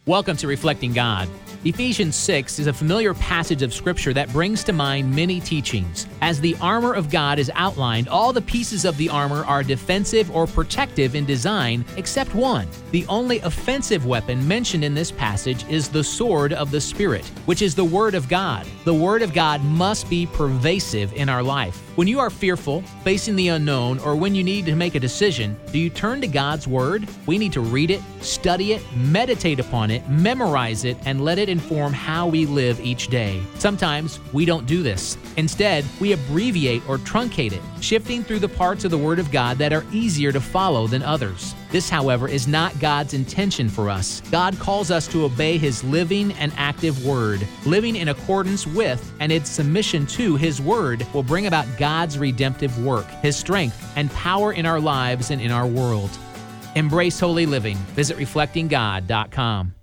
Welcome to Reflecting God. Ephesians 6 is a familiar passage of Scripture that brings to mind many teachings. As the armor of God is outlined, all the pieces of the armor are defensive or protective in design, except one. The only offensive weapon mentioned in this passage is the sword of the Spirit, which is the Word of God. The Word of God must be pervasive in our life. When you are fearful, facing the unknown, or when you need to make a decision, do you turn to God's Word? We need to read it, study it, meditate upon it, memorize it, and let it inform how we live each day. Sometimes we don't do this. Instead, we abbreviate or truncate it, shifting through the parts of the Word of God that are easier to follow than others. This, however, is not God's intention for us. God calls us to obey His living and active Word. Living in accordance with and in submission to His Word will bring about God's redemptive work, His strength, and power in our lives and in our world. Embrace holy living. Visit reflectinggod.com.